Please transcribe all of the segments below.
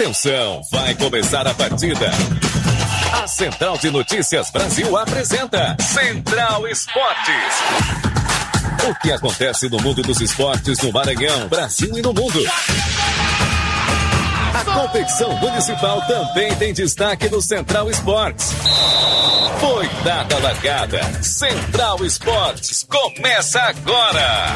Atenção, vai começar a partida. A Central de Notícias Brasil apresenta Central Esportes. O que acontece no mundo dos esportes no Maranhão, Brasil e no mundo. A competição municipal também tem destaque no Central Esportes. Foi dada a largada. Central Esportes começa agora.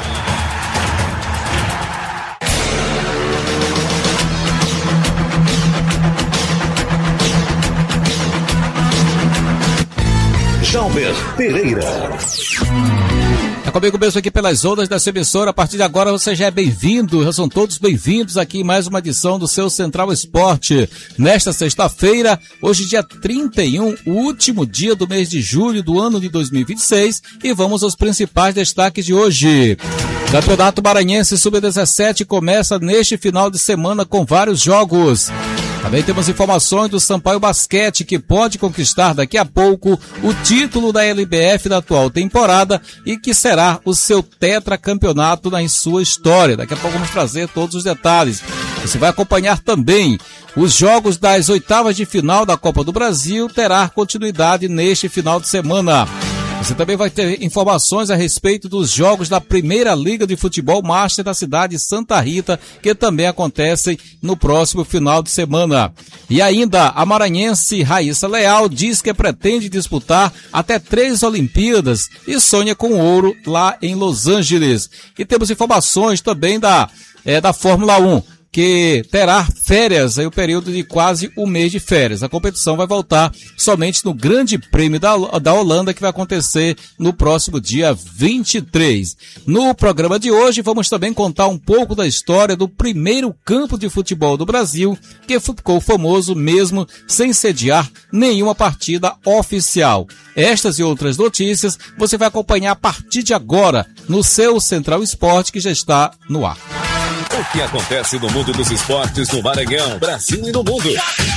Jalber Pereira. É comigo mesmo aqui pelas ondas dessa emissora. A partir de agora você já é bem-vindo, já são todos bem-vindos aqui em mais uma edição do seu Central Esporte. Nesta sexta-feira, hoje dia 31, o último dia do mês de julho do ano de 2026, e vamos aos principais destaques de hoje. Campeonato Maranhense Sub-17 começa neste final de semana com vários jogos. Também temos informações do Sampaio Basquete, que pode conquistar daqui a pouco o título da LBF da atual temporada e que será o seu tetracampeonato na sua história. Daqui a pouco vamos trazer todos os detalhes. Você vai acompanhar também os jogos das oitavas de final da Copa do Brasil, terá continuidade neste final de semana. Você também vai ter informações a respeito dos jogos da Primeira Liga de Futebol Master da cidade de Santa Rita, que também acontecem no próximo final de semana. E ainda, a maranhense Raíssa Leal diz que pretende disputar até 3 Olimpíadas e sonha com ouro lá em Los Angeles. E temos informações também da Fórmula 1. Que terá férias, aí o período de quase um mês de férias. A competição vai voltar somente no Grande Prêmio da Holanda, que vai acontecer no próximo dia 23. No programa de hoje, vamos também contar um pouco da história do primeiro campo de futebol do Brasil, que ficou famoso mesmo sem sediar nenhuma partida oficial. Estas e outras notícias você vai acompanhar a partir de agora no seu Central Esporte, que já está no ar. O que acontece no mundo dos esportes no Maranhão, Brasil e no mundo.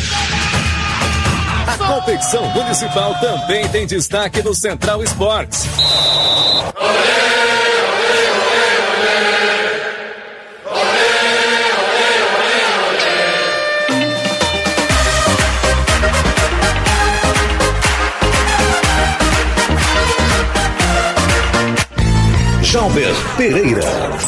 A competição municipal também tem destaque no Central Esportes. Jalber Pereira.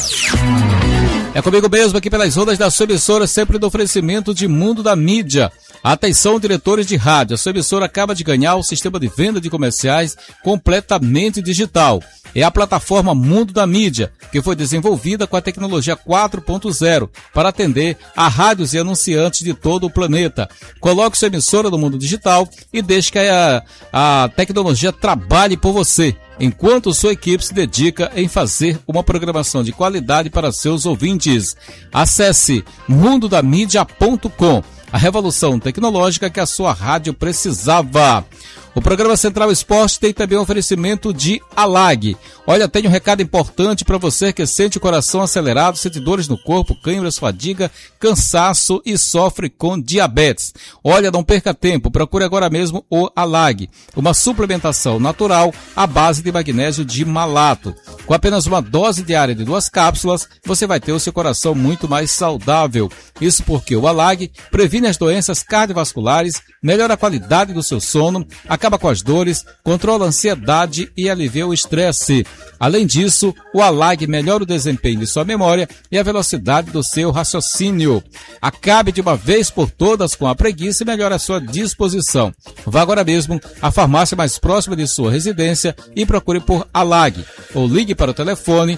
É comigo mesmo aqui pelas ondas da sua emissora, sempre do oferecimento de Mundo da Mídia. Atenção, diretores de rádio, a sua emissora acaba de ganhar o sistema de venda de comerciais completamente digital. É a plataforma Mundo da Mídia, que foi desenvolvida com a tecnologia 4.0 para atender a rádios e anunciantes de todo o planeta. Coloque sua emissora no mundo digital e deixe que a tecnologia trabalhe por você, enquanto sua equipe se dedica em fazer uma programação de qualidade para seus ouvintes. Acesse mundodamídia.com, a revolução tecnológica que a sua rádio precisava. O programa Central Esporte tem também um oferecimento de Alag. Olha, tem um recado importante para você que sente o coração acelerado, sente dores no corpo, câimbras, fadiga, cansaço e sofre com diabetes. Olha, não perca tempo, procure agora mesmo o Alag, uma suplementação natural à base de magnésio de malato. Com apenas uma dose diária de 2 cápsulas, você vai ter o seu coração muito mais saudável. Isso porque o Alag previne as doenças cardiovasculares, melhora a qualidade do seu sono, acaba com as dores, controla a ansiedade e alivia o estresse. Além disso, o Alag melhora o desempenho de sua memória e a velocidade do seu raciocínio. Acabe de uma vez por todas com a preguiça e melhore a sua disposição. Vá agora mesmo à farmácia mais próxima de sua residência e procure por Alag, ou ligue para o telefone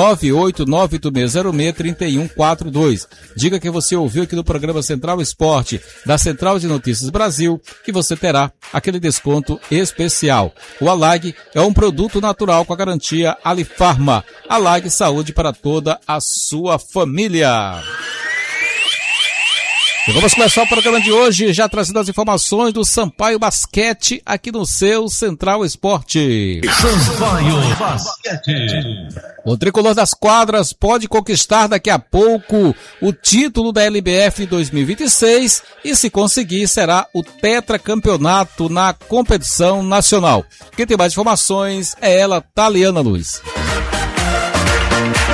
98986063142. Diga que você ouviu aqui no programa Central Esporte, da Central de Notícias Brasil, que você terá aquele desconto especial. O Alag é um produto natural com a garantia Alifarma. Alag, saúde para toda a sua família. E vamos começar o programa de hoje já trazendo as informações do Sampaio Basquete aqui no seu Central Esporte. Sampaio Basquete. O tricolor das quadras pode conquistar daqui a pouco o título da LBF 2026 e, se conseguir, será o tetracampeonato na competição nacional. Quem tem mais informações é ela, Taliana Luz.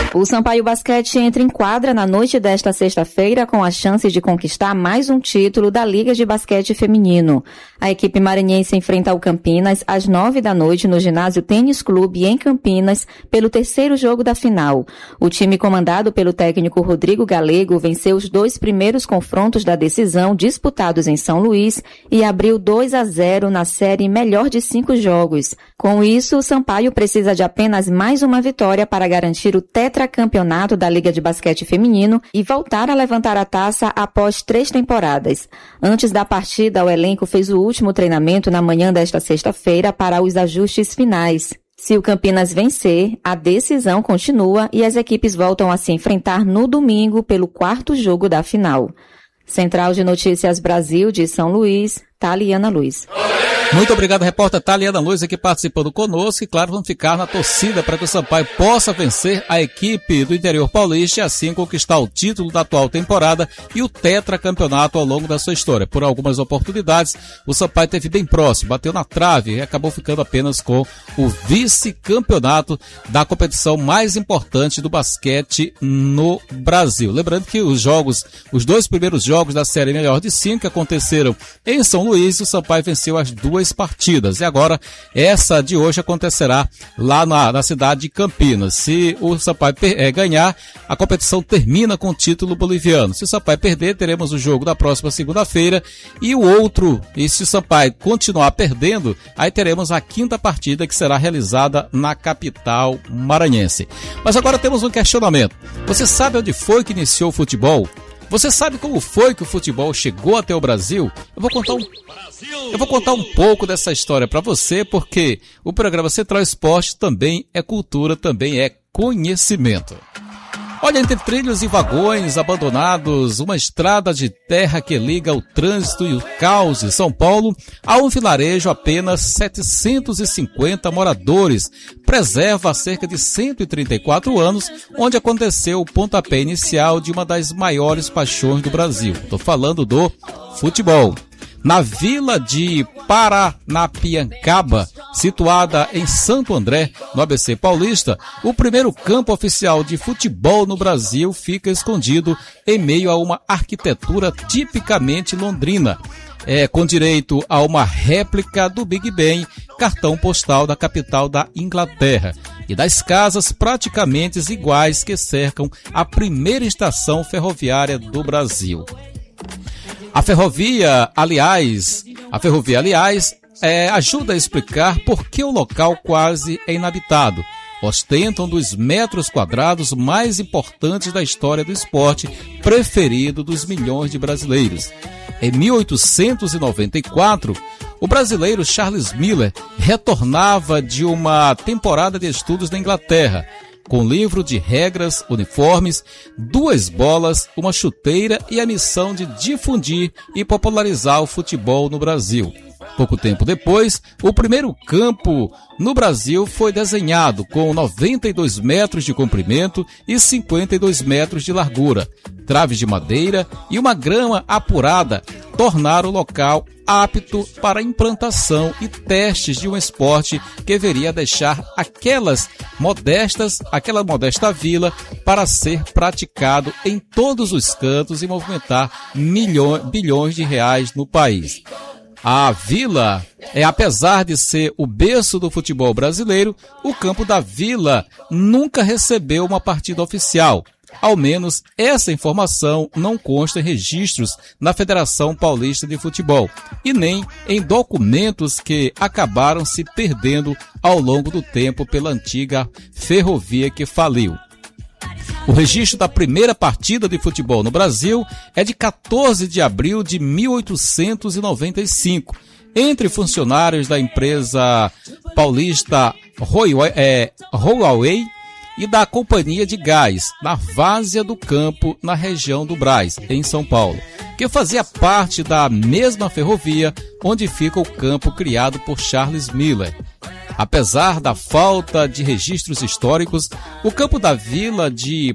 O Sampaio Basquete entra em quadra na noite desta sexta-feira com a chance de conquistar mais um título da Liga de Basquete Feminino. A equipe maranhense enfrenta o Campinas às 9h no ginásio Tênis Clube em Campinas pelo terceiro jogo da final. O time comandado pelo técnico Rodrigo Galego venceu os 2 primeiros confrontos da decisão disputados em São Luís e abriu 2-0 na série melhor de 5 jogos. Com isso, o Sampaio precisa de apenas mais uma vitória para garantir o tetracampeonato da Liga de Basquete Feminino e voltar a levantar a taça após 3 temporadas. Antes da partida, o elenco fez o último treinamento na manhã desta sexta-feira para os ajustes finais. Se o Campinas vencer, a decisão continua e as equipes voltam a se enfrentar no domingo pelo 4º jogo da final. Central de Notícias Brasil de São Luís, Taliana Luz. Muito obrigado, repórter Taliana Luz, aqui participando conosco, e claro, vamos ficar na torcida para que o Sampaio possa vencer a equipe do interior paulista e assim conquistar o título da atual temporada e o tetracampeonato ao longo da sua história. Por algumas oportunidades, o Sampaio esteve bem próximo, bateu na trave e acabou ficando apenas com o vice-campeonato da competição mais importante do basquete no Brasil. Lembrando que os 2 primeiros jogos da série melhor de 5 aconteceram em São Luís, o Sampaio venceu as 2 partidas. E agora, essa de hoje acontecerá lá na cidade de Campinas. Se o Sampaio ganhar, a competição termina com o título boliviano. Se o Sampaio perder, teremos o jogo da próxima segunda-feira e se o Sampaio continuar perdendo, aí teremos a 5ª partida que será realizada na capital maranhense. Mas agora temos um questionamento. Você sabe onde foi que iniciou o futebol? Você sabe como foi que o futebol chegou até o Brasil? Eu vou contar um pouco dessa história para você, porque o programa Central Esporte também é cultura, também é conhecimento. Olha, entre trilhos e vagões abandonados, uma estrada de terra que liga o trânsito e o caos de São Paulo a um vilarejo apenas 750 moradores, preserva há cerca de 134 anos, onde aconteceu o pontapé inicial de uma das maiores paixões do Brasil. Estou falando do futebol. Na vila de Paranapiancaba, situada em Santo André, no ABC Paulista, o primeiro campo oficial de futebol no Brasil fica escondido em meio a uma arquitetura tipicamente londrina, com direito a uma réplica do Big Ben, cartão postal da capital da Inglaterra, e das casas praticamente iguais que cercam a primeira estação ferroviária do Brasil. A ferrovia, aliás, ajuda a explicar por que o local quase é inabitado. Ostenta um dos metros quadrados mais importantes da história do esporte, preferido dos milhões de brasileiros. Em 1894, o brasileiro Charles Miller retornava de uma temporada de estudos na Inglaterra, com livro de regras, uniformes, 2 bolas, uma chuteira e a missão de difundir e popularizar o futebol no Brasil. Pouco tempo depois, o primeiro campo no Brasil foi desenhado com 92 metros de comprimento e 52 metros de largura. Traves de madeira e uma grama apurada tornaram o local apto para implantação e testes de um esporte que viria a deixar aquela modesta vila para ser praticado em todos os cantos e movimentar bilhões de reais no país. A Vila apesar de ser o berço do futebol brasileiro, o campo da Vila nunca recebeu uma partida oficial. Ao menos essa informação não consta em registros na Federação Paulista de Futebol e nem em documentos que acabaram se perdendo ao longo do tempo pela antiga ferrovia que faliu. O registro da primeira partida de futebol no Brasil é de 14 de abril de 1895, entre funcionários da empresa paulista Huawei e da Companhia de Gás, na Várzea do Campo, na região do Brás, em São Paulo, que fazia parte da mesma ferrovia onde fica o campo criado por Charles Miller. Apesar da falta de registros históricos, o campo da Vila de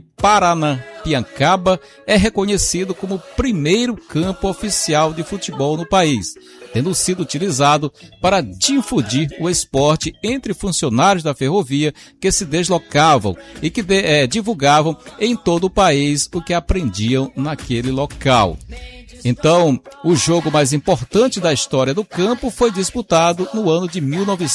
Paranapiancaba é reconhecido como o primeiro campo oficial de futebol no país. tendo sido utilizado para difundir o esporte entre funcionários da ferrovia que se deslocavam e que divulgavam em todo o país o que aprendiam naquele local. Então, o jogo mais importante da história do campo foi disputado no ano de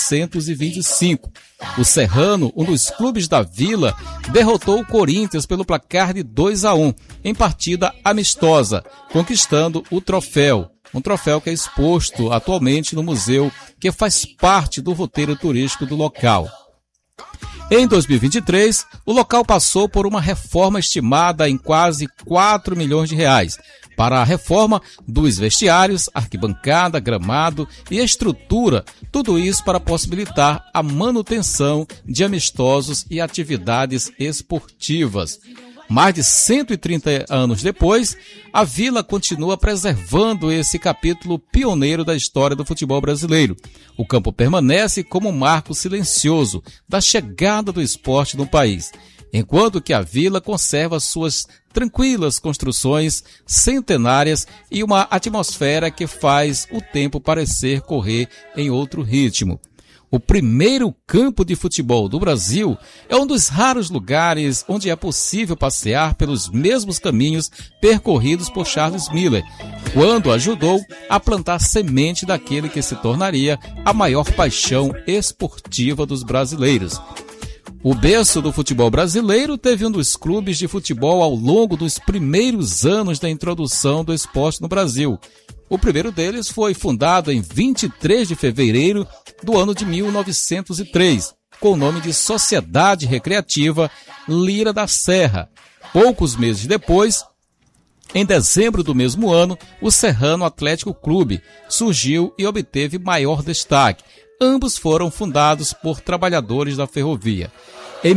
1925. O Serrano, um dos clubes da Vila, derrotou o Corinthians pelo placar de 2-1, em partida amistosa, conquistando o troféu. Um troféu que é exposto atualmente no museu, que faz parte do roteiro turístico do local. Em 2023, o local passou por uma reforma estimada em quase 4 milhões de reais, para a reforma dos vestiários, arquibancada, gramado e estrutura, tudo isso para possibilitar a manutenção de amistosos e atividades esportivas. Mais de 130 anos depois, a Vila continua preservando esse capítulo pioneiro da história do futebol brasileiro. O campo permanece como um marco silencioso da chegada do esporte no país, enquanto que a Vila conserva suas tranquilas construções centenárias e uma atmosfera que faz o tempo parecer correr em outro ritmo. O primeiro campo de futebol do Brasil é um dos raros lugares onde é possível passear pelos mesmos caminhos percorridos por Charles Miller, quando ajudou a plantar semente daquele que se tornaria a maior paixão esportiva dos brasileiros. O berço do futebol brasileiro teve um dos clubes de futebol ao longo dos primeiros anos da introdução do esporte no Brasil. O primeiro deles foi fundado em 23 de fevereiro do ano de 1903, com o nome de Sociedade Recreativa Lira da Serra. Poucos meses depois, em dezembro do mesmo ano, o Serrano Atlético Clube surgiu e obteve maior destaque. Ambos foram fundados por trabalhadores da ferrovia. Em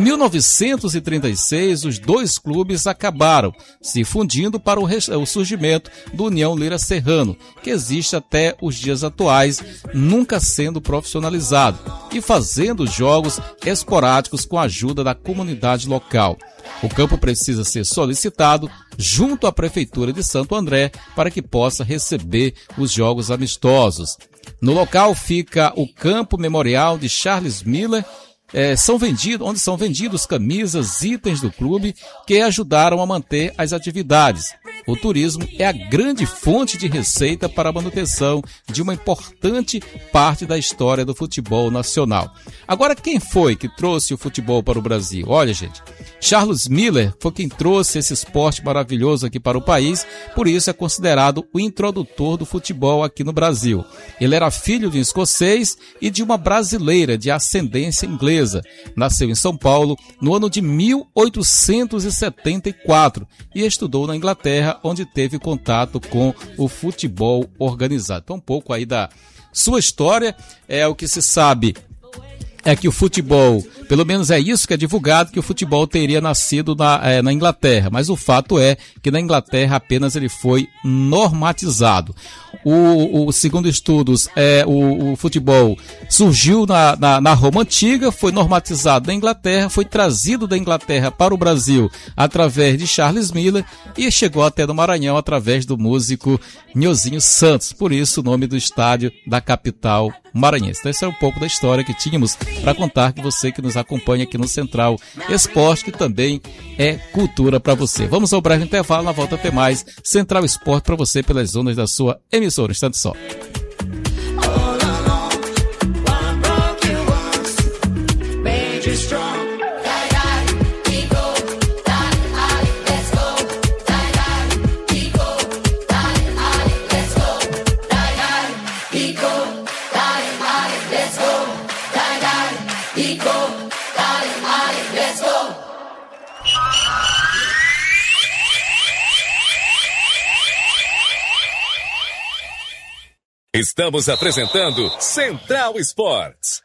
1936, os dois clubes acabaram se fundindo para o surgimento do União Lira Serrano, que existe até os dias atuais, nunca sendo profissionalizado e fazendo jogos esporádicos com a ajuda da comunidade local. O campo precisa ser solicitado junto à Prefeitura de Santo André para que possa receber os jogos amistosos. No local fica o Campo Memorial de Charles Miller, onde são vendidos camisas, itens do clube que ajudaram a manter as atividades. O turismo é a grande fonte de receita para a manutenção de uma importante parte da história do futebol nacional. Agora, quem foi que trouxe o futebol para o Brasil? Olha, gente, Charles Miller foi quem trouxe esse esporte maravilhoso aqui para o país, por isso é considerado o introdutor do futebol aqui no Brasil. Ele era filho de um escocês e de uma brasileira de ascendência inglesa. Nasceu em São Paulo no ano de 1874 e estudou na Inglaterra, onde teve contato com o futebol organizado. Então, um pouco aí da sua história, o que se sabe é que o futebol, pelo menos é isso que é divulgado, que o futebol teria nascido na Inglaterra, mas o fato é que na Inglaterra apenas ele foi normatizado. Segundo estudos, o futebol surgiu na Roma Antiga, foi normatizado na Inglaterra, foi trazido da Inglaterra para o Brasil através de Charles Miller e chegou até no Maranhão através do músico Nhozinho Santos, por isso o nome do estádio da capital maranhense. Então esse é um pouco da história que tínhamos para contar com você que nos acompanha aqui no Central Esporte, que também é cultura para você. Vamos ao breve intervalo, na volta tem mais Central Esporte para você pelas ondas da sua emissora. Um instante só. Estamos apresentando Central Esportes.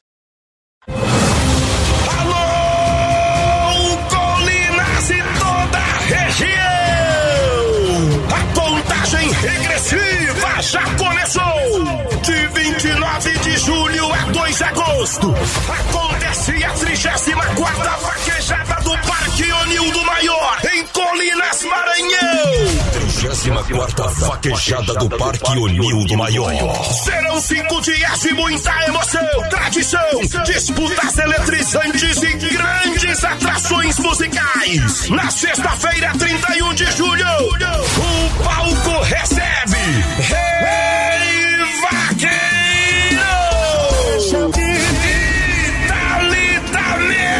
Alô, Colinas e toda a região! A contagem regressiva já começou! De 29 de julho a 2 de agosto, acontece a 34ª Vaquejada do Parque Onildo Maior, em Colinas, Maranhão! 34ª Vaquejada do Parque Onildo Maior. Serão 5 dias de muita emoção, tradição, disputas eletrizantes e grandes atrações musicais. Na sexta-feira, 31 de julho, o palco recebe Rei Vaqueiro e Thalita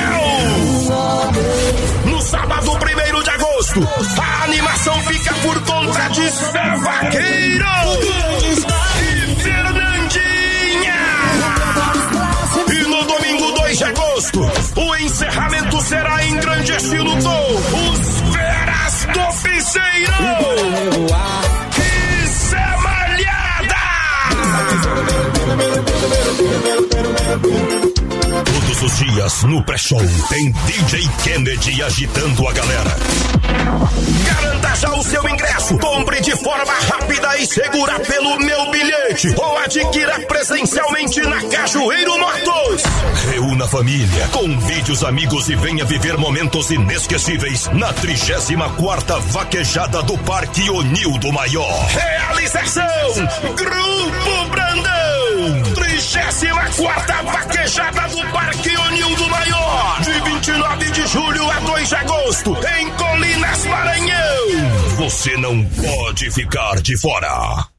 Mel. No sábado, 1º de agosto, a animação fica por conta de Zé Vaqueiro e Fernandinha. E no domingo, 2 de agosto, o encerramento será em grande estilo com os Feras do Piseiro e Zé Malhada. Todos os dias no pré-show tem DJ Kennedy agitando a galera. Garanta já o seu ingresso, compre de forma rápida e segura pelo Meu Bilhete ou adquira presencialmente na Cajueiro Motos. Reúna a família, convide os amigos e venha viver momentos inesquecíveis na 34ª Vaquejada do Parque Onildo Maior. Realização Grupo Brandão. 34ª Vaquejada do Parque Onildo Maior, de 29 de julho a 2 de agosto, em Colinas, Maranhão. Você não pode ficar de fora.